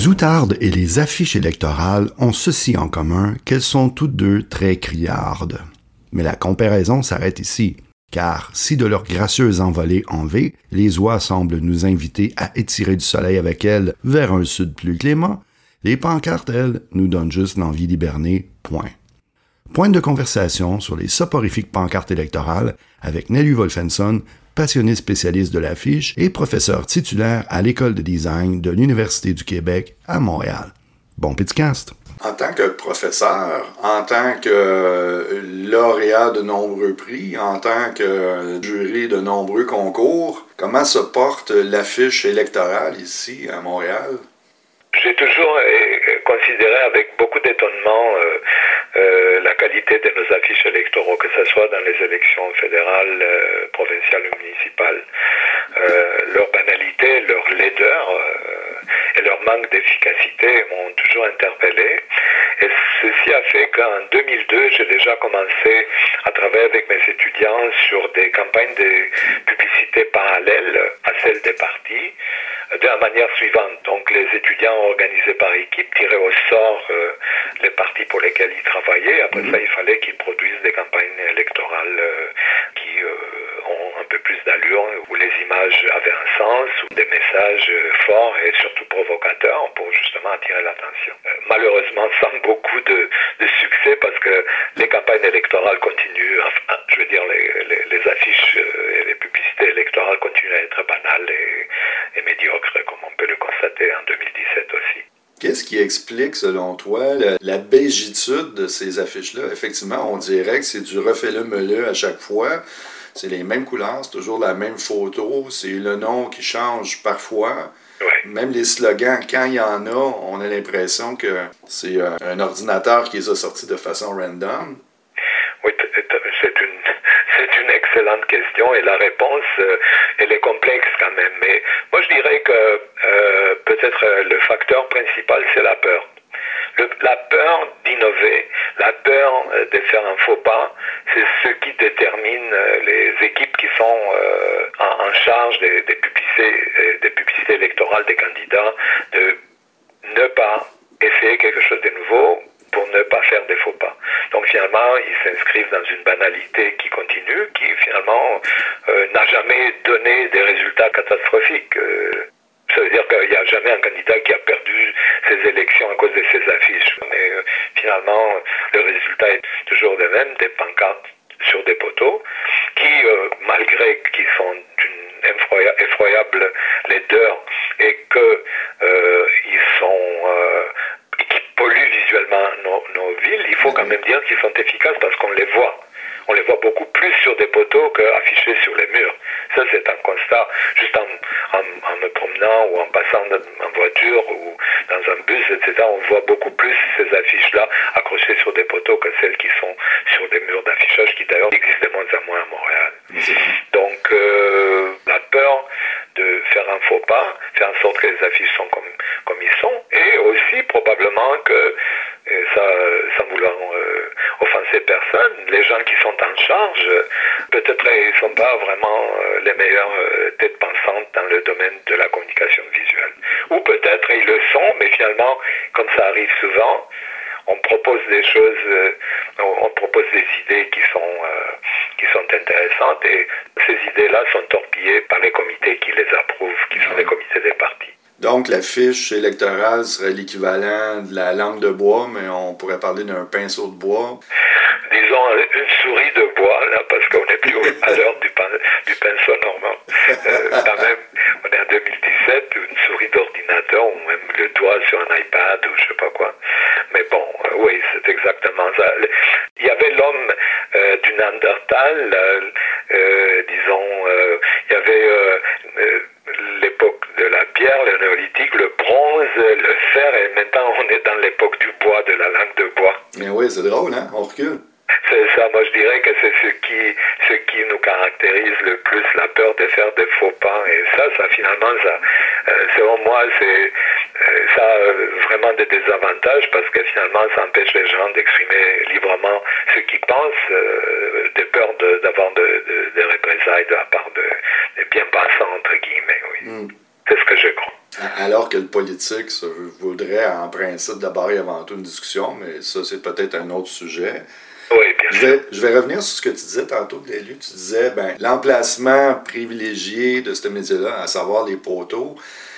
Les outardes et les affiches électorales ont ceci en commun qu'elles sont toutes deux très criardes. Mais la comparaison s'arrête ici, car si de leur gracieuse envolée en V, les oies semblent nous inviter à étirer du soleil avec elles vers un sud plus clément, les pancartes, elles, nous donnent juste l'envie d'hiberner, point. Point de conversation sur les soporifiques pancartes électorales avec Nelly Wolfenson, passionné spécialiste de l'affiche et professeur titulaire à l'École de design de l'Université du Québec à Montréal. Bon podcast! En tant que professeur, en tant que lauréat de nombreux prix, en tant que jury de nombreux concours, comment se porte l'affiche électorale ici à Montréal? J'ai toujours considéré avec beaucoup d'étonnement la qualité de nos affiches électoraux, que ce soit dans les élections fédérales, provinciales ou municipales. Leur banalité, leur laideur et leur manque d'efficacité m'ont toujours interpellé. Et ceci a fait qu'en 2002, j'ai déjà commencé à travailler avec mes étudiants sur des campagnes de publicité parallèles à celles des partis, de la manière suivante. Donc les étudiants organisés par équipe tiraient au sort les partis pour lesquels ils travaillaient. Après ça, il fallait qu'ils produisent des campagnes électorales qui ont un peu plus d'allure, où les images avaient un sens, ou des messages forts et surtout provocateurs pour justement attirer l'attention. Malheureusement, sans beaucoup de succès, parce que les campagnes électorales continuent, enfin, je veux dire, les affiches et les publicités électorales continuent à être banales et médiocres, comme on peut le constater en 2017 aussi. Qu'est-ce qui explique, selon toi, la bégitude de ces affiches-là? Effectivement, on dirait que c'est du refais-le-me-le à chaque fois. C'est les mêmes couleurs, c'est toujours la même photo, c'est le nom qui change parfois. Ouais. Même les slogans, quand il y en a, on a l'impression que c'est un ordinateur qui les a sortis de façon random. Oui, c'est une excellente question et la réponse, elle est complexe quand même. Mais moi, je dirais que peut-être le facteur principal, c'est la peur. La peur d'innover, la peur de faire un faux pas, c'est ce qui détermine les équipes qui sont en charge des publicités électorales des candidats, de ne pas essayer quelque chose de nouveau pour ne pas faire des faux pas. Donc finalement, ils s'inscrivent dans une banalité qui continue, qui finalement n'a jamais donné des résultats catastrophiques. Ça veut dire qu'il n'y a jamais un candidat qui a perdu ses élections à cause de ses affiches. Mais finalement, le résultat est toujours le même, des pancartes sur des poteaux, qui, malgré qu'ils sont d'une effroyable laideur et qu'ils qui polluent visuellement nos villes, il faut quand même dire qu'ils sont efficaces parce qu'on les voit. On les voit beaucoup plus sur des poteaux qu'affichés sur les murs. Ça, c'est un constat. Juste en me promenant ou en passant en voiture ou dans un bus, etc., on voit beaucoup plus ces affiches-là accrochées sur des poteaux que celles qui sont sur des murs d'affichage qui, d'ailleurs, existent de moins en moins à Montréal. Donc, la peur de faire un faux pas, faire en sorte que les affiches sont comme ils sont, et aussi probablement que, sans vouloir offenser personne, les gens qui sont en charge, peut-être ils ne sont pas vraiment les meilleures têtes pensantes dans le domaine de la communication visuelle. Ou peut-être ils le sont, mais finalement, comme ça arrive souvent, on propose des choses, on propose des idées qui sont intéressantes et ces idées-là sont torpillées par les comités qui les approuvent, qui sont les comités des partis. Donc, la fiche électorale serait l'équivalent de la langue de bois, mais on pourrait parler d'un pinceau de bois. Disons une souris de bois, là, parce qu'on n'est plus à l'heure du pinceau normand. Quand même, on est en 2017, une souris d'ordinateur, ou même le doigt sur un iPad, ou je sais pas quoi. Mais bon, oui, c'est exactement ça. Il y avait l'homme du Néandertal, disons, il y avait l'époque de la pierre, le néolithique, le bronze, le fer, et maintenant on est dans l'époque du bois, de la langue de bois. Mais oui, c'est drôle, hein? On recule. C'est ça, moi je dirais que c'est ce qui nous caractérise le plus, la peur de faire des faux pas. Et ça finalement, selon moi, ça a vraiment des désavantages parce que finalement, ça empêche les gens d'exprimer librement ce qu'ils pensent, de peur d'avoir des représailles de la part des bien passants, entre guillemets. Oui. C'est ce que je crois. Alors que le politique voudrait vaudrait en principe d'abord et avant tout une discussion, mais ça, c'est peut-être un autre sujet. Oui, bien sûr. Je vais revenir sur ce que tu disais tantôt, Glélu. Tu disais, l'emplacement privilégié de ce média-là, à savoir les poteaux,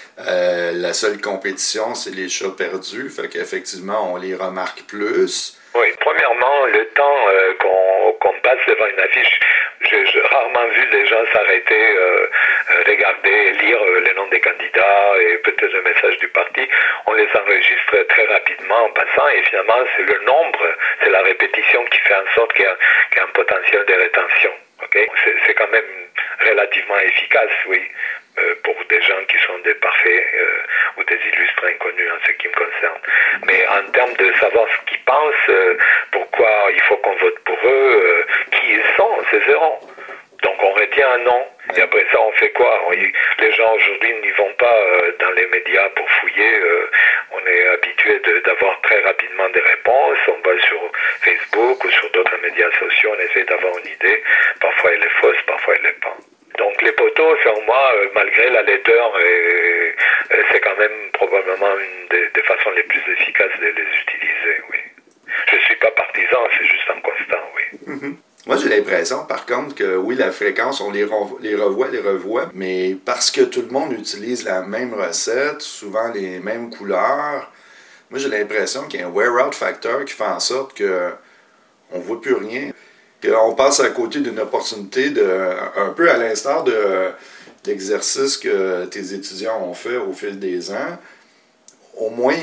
la seule compétition, c'est les chats perdus. Fait qu'effectivement, on les remarque plus. Oui, premièrement, le temps qu'on passe devant une affiche, j'ai rarement vu des gens s'arrêter, regarder, lire les noms des candidats et peut-être le message du parti. On les enregistre très rapidement en passant et finalement, c'est le nombre, c'est la répétition qui fait en sorte qu'il y a un potentiel de rétention. Okay? C'est quand même relativement efficace, oui. Pour des gens qui sont des parfaits ou des illustres inconnus en ce qui me concerne. Mais en termes de savoir ce qu'ils pensent, pourquoi il faut qu'on vote pour eux, qui ils sont, c'est zéro. Donc on retient un nom, et après ça on fait quoi? Les gens aujourd'hui n'y vont pas dans les médias pour fouiller, on est habitué d'avoir très rapidement des réponses, on va sur Facebook ou sur d'autres médias sociaux, on essaie d'avoir une idée, parfois elle est fausse, parfois elle l'est pas. Donc les poteaux, selon moi, malgré la laideur, c'est quand même probablement une des façons les plus efficaces de les utiliser, oui. Je ne suis pas partisan, c'est juste un constat, oui. Mm-hmm. Moi, j'ai l'impression, par contre, que oui, la fréquence, on les revoit, mais parce que tout le monde utilise la même recette, souvent les mêmes couleurs, moi, j'ai l'impression qu'il y a un wear-out factor qui fait en sorte qu'on ne voit plus rien. On passe à côté d'une opportunité un peu à l'instar de l'exercice que tes étudiants ont fait au fil des ans. Au moins,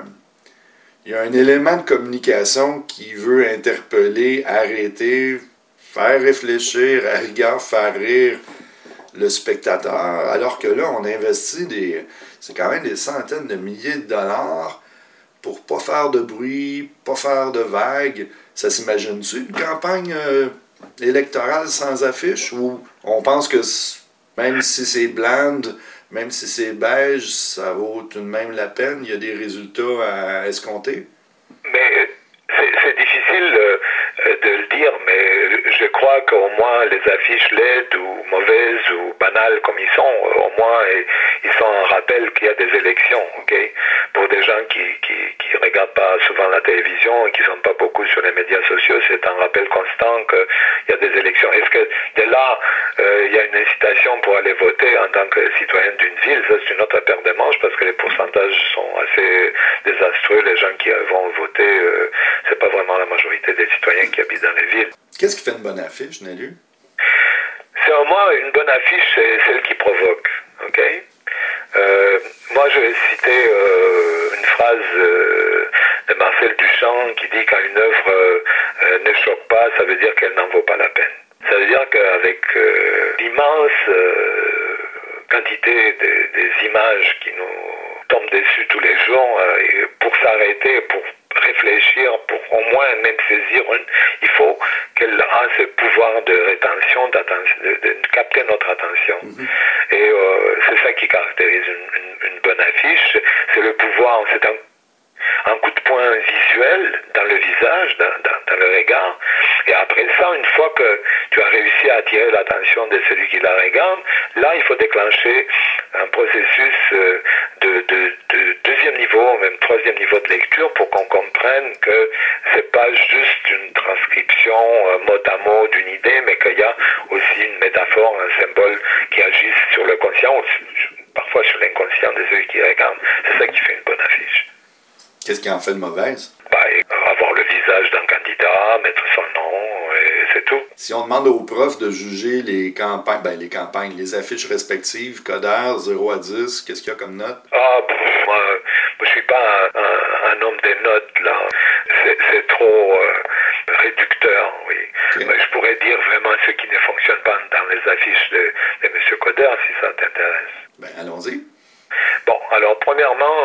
il y a un élément de communication qui veut interpeller, arrêter, faire réfléchir, à rigueur, faire rire le spectateur, alors que là, on investit c'est quand même des centaines de milliers de dollars pour pas faire de bruit, pas faire de vagues. Ça s'imagine-tu une campagne électorale sans affiche où on pense que même si c'est blande, même si c'est beige, ça vaut tout de même la peine, il y a des résultats à escompter? Mais c'est difficile de le dire, mais je crois qu'au moins les affiches laides ou mauvaises ou banales comme ils sont, au moins ils sont un rappel qu'il y a des élections, ok? Pour des gens qui regardent pas souvent la télévision et qui sont pas beaucoup sur les médias sociaux, c'est un rappel constant qu'il y a des élections. Est-ce que de là, il y a une incitation pour aller voter en tant que citoyen d'une ville? Ça, c'est une autre paire de manches parce que les pourcentages sont assez désastreux. Les gens qui vont voter, c'est pas vraiment la majorité des citoyens qui habitent dans les villes. Qu'est-ce qui fait une bonne affiche, Nélu? Selon moi, une bonne affiche, c'est celle qui provoque. Ok? Moi, je vais citer une phrase de Marcel Duchamp qui dit quand une œuvre ne choque pas, ça veut dire qu'elle n'en vaut pas la peine. Ça veut dire qu'avec l'immense quantité des images qui nous tombent dessus tous les jours, pour s'arrêter, pour réfléchir, pour au moins même saisir il faut qu'elle a ce pouvoir de rétention, de capter notre attention. Mm-hmm. Et c'est ça qui caractérise une bonne affiche, c'est le pouvoir, c'est un coup de poing visuel dans le visage, dans le regard. Et après ça, une fois que tu as réussi à attirer l'attention de celui qui la regarde, là, il faut déclencher un processus de deuxième niveau, même troisième niveau de lecture pour qu'on comprenne que c'est pas juste une transcription mot à mot d'une idée, mais qu'il y a aussi une métaphore, un symbole qui agisse sur le conscient, ou parfois sur l'inconscient de celui qui regarde. C'est ça qui fait une bonne affiche. Qu'est-ce qui en fait de mauvaise? Avoir le visage d'un candidat, mettre son nom, et c'est tout. Si on demande aux profs de juger les campagnes, les affiches respectives, Coderre, 0 à 10, qu'est-ce qu'il y a comme note? Moi, je suis pas un homme des notes, là. C'est trop réducteur, oui. Okay. Mais je pourrais dire vraiment ce qui ne fonctionne pas dans les affiches de M. Coderre, si ça t'intéresse. Allons-y. Bon, alors premièrement,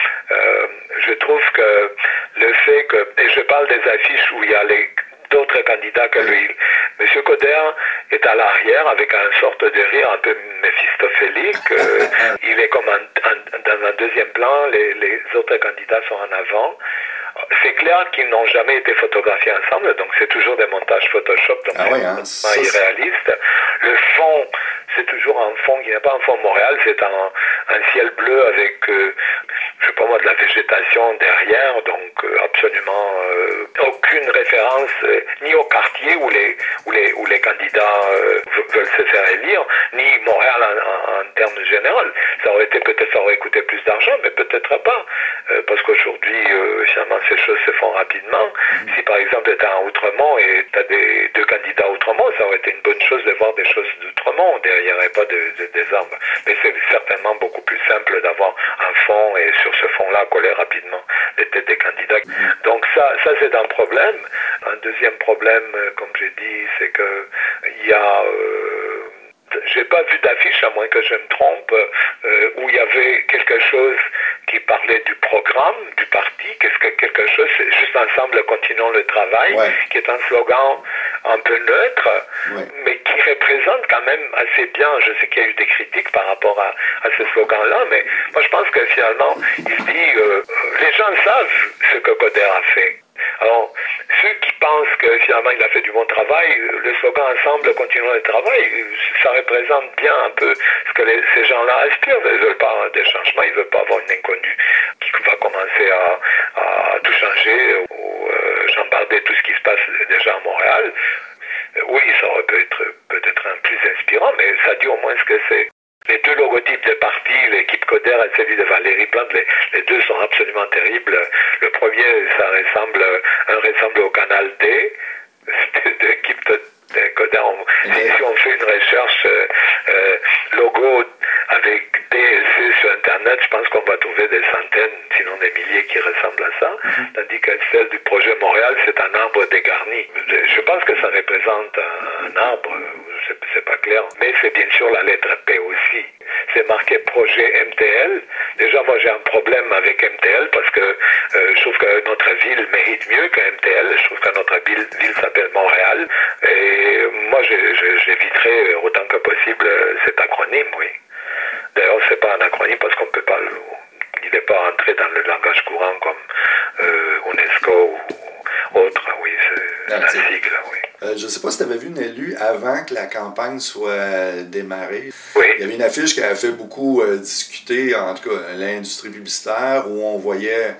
je trouve que le fait que, et je parle des affiches où il y a d'autres candidats que lui, M. Coderre est à l'arrière avec une sorte de rire un peu méphistophélique, il est comme dans un deuxième plan, les autres candidats sont en avant. C'est clair qu'ils n'ont jamais été photographiés ensemble, donc c'est toujours des montages Photoshop, donc irréalistes. Le fond, c'est toujours un fond qui n'est pas un fond Montréal, c'est un ciel bleu avec je sais pas moi, de la végétation derrière, donc absolument aucune référence ni au quartier où les candidats veulent se faire élire, ni Montréal en termes généraux. Ça aurait coûté plus d'argent, mais peut-être pas, parce qu'aujourd'hui, finalement, ces choses se font rapidement. Si par exemple tu es à Outremont et tu as deux candidats à Outremont, ça aurait été une bonne chose de voir des choses d'Outremont, il n'y aurait pas des arbres. Mais c'est certainement beaucoup plus simple d'avoir un fond et sur ce fond-là coller rapidement les têtes des candidats. Donc ça c'est un problème. Un deuxième problème, comme j'ai dit, c'est que il y a j'ai pas vu d'affiche, à moins que je me trompe, où il y avait quelque chose qui parlait du programme du parti, quelque chose, c'est juste ensemble continuons le travail, qui est un slogan un peu neutre, mais qui représente quand même assez bien. Je sais qu'il y a eu des critiques par rapport à ce slogan-là, mais moi je pense que finalement, il se dit, les gens savent ce que Coderre a fait. Alors, ceux qui pensent que finalement il a fait du bon travail, le slogan ensemble continuons le travail, ça représente bien un peu ce que ces gens-là aspirent. Ils ne veulent pas des changements, ils ne veulent pas avoir une inconnue qui va commencer à tout changer ou chambarder tout ce qui se passe déjà à Montréal. Oui, ça aurait peut-être un plus inspirant, mais ça dit au moins ce que c'est. Les deux logotypes des partis, l'équipe Coderre et celui de Valérie Plante, les deux sont absolument terribles. Le premier, ça ressemble au Canal D, de l'équipe de Coderre. Si on fait une recherche logo avec D et C sur Internet, je pense qu'on va trouver des centaines, sinon des milliers qui ressemblent à ça. Tandis que celle du projet Montréal, c'est un arbre dégarni. Je pense que ça représente un arbre, c'est pas clair, mais c'est bien sûr la lettre P aussi. C'est marqué projet MTL. Déjà, moi, j'ai un problème avec MTL parce que je trouve que notre ville mérite mieux que MTL. Je trouve que notre ville s'appelle Montréal. Et moi, j'éviterai autant que possible cet acronyme, oui. D'ailleurs, c'est pas un acronyme parce qu'on peut pas, il n'est pas entré dans le langage courant comme UNESCO ou autre, oui, c'est un sigle, oui. Je ne sais pas si tu avais vu une élue avant que la campagne soit démarrée. Oui. Il y avait une affiche qui avait fait beaucoup discuter, en tout cas, l'industrie publicitaire, où on voyait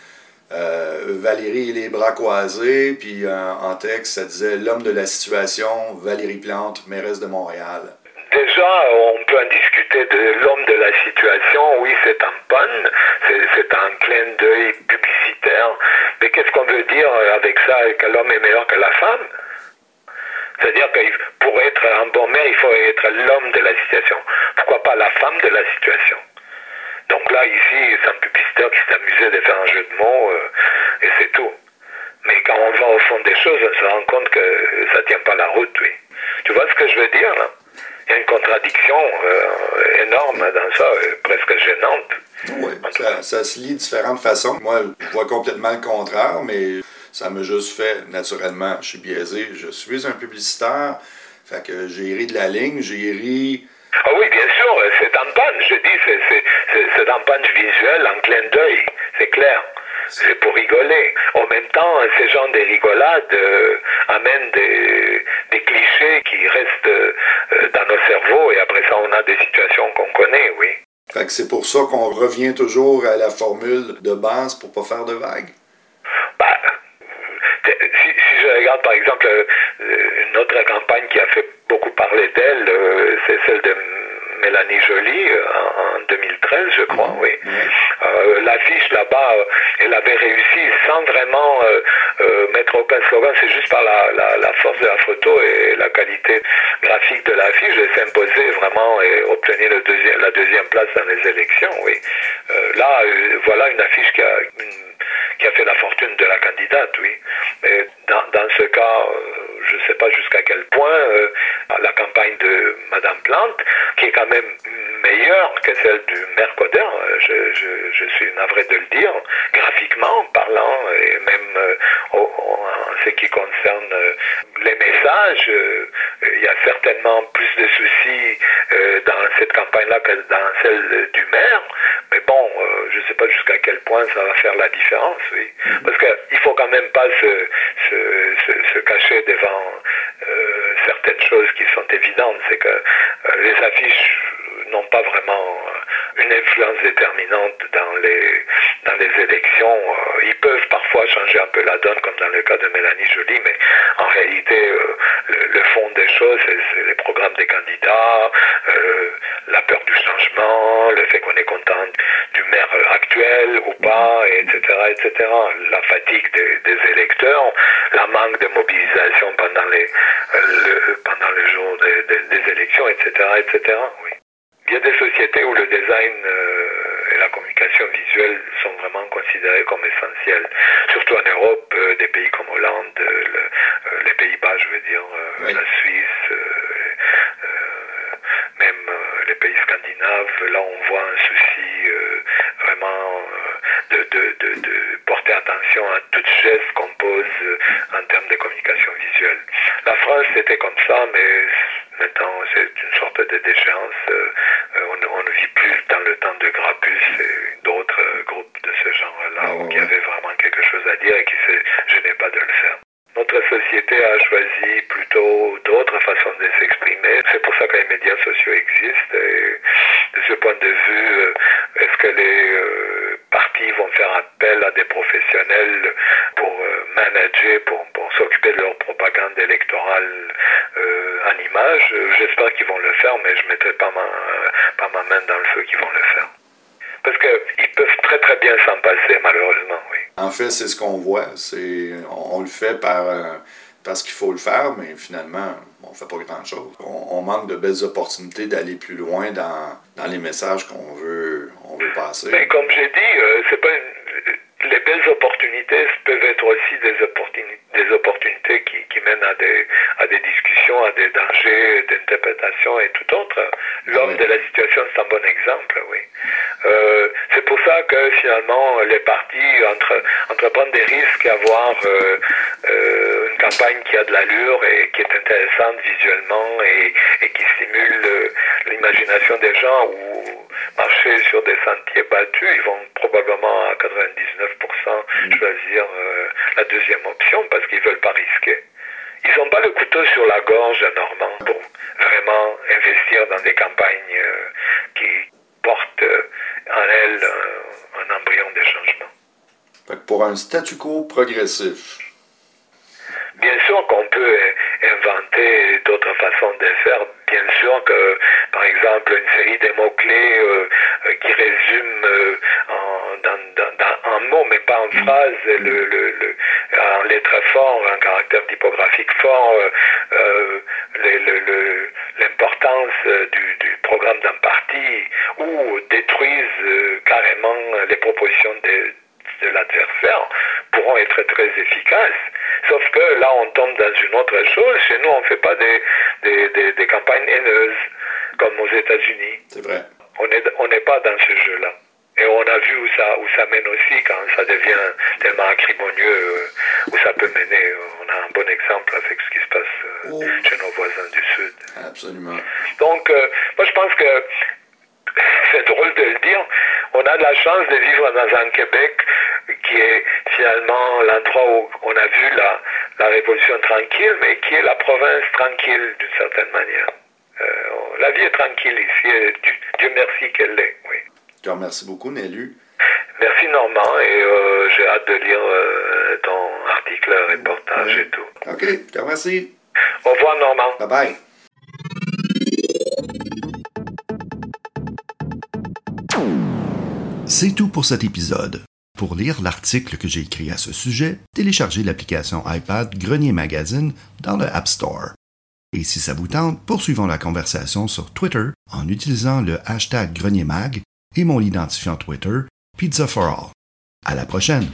Valérie et les bras croisés, puis en texte, ça disait « L'homme de la situation, Valérie Plante, mairesse de Montréal ». Déjà, on peut en discuter de l'homme de la situation. Oui, c'est un pun, c'est un clin d'œil publicitaire. Mais qu'est-ce qu'on veut dire avec ça, que l'homme est meilleur que la femme? C'est-à-dire que pour être un bon maire, il faut être l'homme de la situation. Pourquoi pas la femme de la situation? Donc là, ici, c'est un publicitaire qui s'est amusé de faire un jeu de mots, et c'est tout. Mais quand on va au fond des choses, on se rend compte que ça ne tient pas la route, oui. Tu vois ce que je veux dire, là? Il y a une contradiction énorme dans ça, presque gênante. Oui, ça se lit de différentes façons. Moi, je vois complètement le contraire, mais ça m'a juste fait, naturellement, je suis biaisé, je suis un publicitaire, fait que j'ai ri de la ligne, j'ai ri... Ah oui, bien sûr, c'est un punch, je dis, c'est un punch visuel, en clin d'œil, c'est clair. C'est pour rigoler. En même temps, ces genres de rigolades amènent des clichés qui restent dans nos cerveaux et après ça, on a des situations qu'on connaît, oui. Fait que c'est pour ça qu'on revient toujours à la formule de base pour pas faire de vagues? Bah, si je regarde par exemple une autre campagne qui a fait beaucoup parler d'elle, c'est celle de Mélanie Joly en 2013, je crois, oui. L'affiche là-bas, elle avait réussi sans vraiment mettre aucun slogan, c'est juste par la force de la photo et la qualité graphique de l'affiche, elle s'est imposée vraiment et obtenir la deuxième place dans les élections, oui. Là, voilà une affiche qui a fait la fortune de la candidate, oui. Mais dans ce cas, je ne sais pas jusqu'à quel point la campagne de Madame Plante, qui est quand même meilleure que celle du maire Coderre, je suis navré de le dire, graphiquement parlant, et même en ce qui concerne les messages, il y a certainement plus de soucis dans cette campagne-là que dans celle du maire, mais bon, je ne sais pas jusqu'à quel point ça va faire la différence, oui. Parce qu'il ne faut quand même pas se cacher devant certaines choses qui sont évidentes, c'est que les affiches n'ont pas vraiment une influence déterminante dans les élections. Ils peuvent parfois changer un peu la donne, comme dans le cas de Mélanie Joly, mais en réalité, le fond des choses, c'est les programmes des candidats, la peur du changement, le fait qu'on est content du maire actuel ou pas, etc., etc. La fatigue des électeurs, la manque de mobilisation pendant le jour des élections, etc., etc. Oui. Il y a des sociétés où le design et la communication visuelle sont vraiment considérés comme essentiels. Surtout en Europe, des pays comme Hollande, les Pays-Bas, je veux dire, oui. La Suisse, même les pays scandinaves. Là, on voit un souci vraiment de porter attention à tout geste qu'on pose en termes de communication visuelle. La France, c'était comme ça, mais maintenant, c'est une sorte de déchéance. On ne vit plus dans le temps de Grappus et d'autres groupes de ce genre-là qui avaient vraiment quelque chose à dire et qui se gênaient pas de le faire. Notre société a choisi plutôt d'autres façons de s'exprimer. C'est pour ça que les médias sociaux existent. Et de ce point de vue, est-ce que les partis vont faire appel à des professionnels pour manager, pour s'occuper de leur propagande électorale en images? J'espère qu'ils vont le faire, mais je ne mettrai pas ma main dans le feu qu'ils vont le faire. Parce qu'ils peuvent très très bien s'en passer, malheureusement, oui. En fait, c'est ce qu'on voit. On le fait parce qu'il faut le faire, mais finalement, on ne fait pas grand-chose. On manque de belles opportunités d'aller plus loin dans les messages qu'on veut passer. Mais comme j'ai dit, c'est pas les belles opportunités peuvent être aussi des opportunités qui mènent à des discussions, à des dangers d'interprétation et tout autre. L'homme de la situation, c'est un bon exemple, oui. C'est pour ça que finalement les partis entreprennent des risques à avoir une campagne qui a de l'allure et qui est intéressante visuellement et qui stimule l'imagination des gens, ou marcher sur des sentiers battus. Ils vont probablement à 99% choisir la deuxième option parce qu'ils ne veulent pas risquer. Ils n'ont pas le couteau sur la gorge, Normand, pour vraiment investir dans des campagnes qui portent en elles un embryon de changement. Fait que pour un statu quo progressif. Bien sûr qu'on peut inventer d'autres façons de faire. Bien sûr que, par exemple, une série de mots-clés qui résument en mots, mais pas en phrases, en lettres fortes, en caractère typographique fort, l'importance du programme d'un parti, ou détruisent carrément les propositions de l'adversaire, pourront être très efficaces. Sauf que là, on tombe dans une autre chose. Chez nous, on ne fait pas des campagnes haineuses, comme aux États-Unis. C'est vrai. On n'est pas dans ce jeu-là. Et on a vu où ça mène aussi, quand ça devient tellement acrimonieux, où ça peut mener. On a un bon exemple avec ce qui se passe chez nos voisins du Sud. Absolument. Donc, moi, je pense que c'est drôle de le dire, on a de la chance de vivre dans un Québec qui est finalement l'endroit où on a vu la révolution tranquille, mais qui est la province tranquille d'une certaine manière. La vie est tranquille ici, et Dieu merci qu'elle l'est, oui. Je te remercie beaucoup, Nélu. Merci, Normand, et j'ai hâte de lire ton article, reportage et tout. OK, je te remercie. Au revoir, Normand. Bye-bye. C'est tout pour cet épisode. Pour lire l'article que j'ai écrit à ce sujet, téléchargez l'application iPad Grenier Magazine dans le App Store. Et si ça vous tente, poursuivons la conversation sur Twitter en utilisant le hashtag GrenierMag et mon identifiant Twitter, Pizza for All. À la prochaine!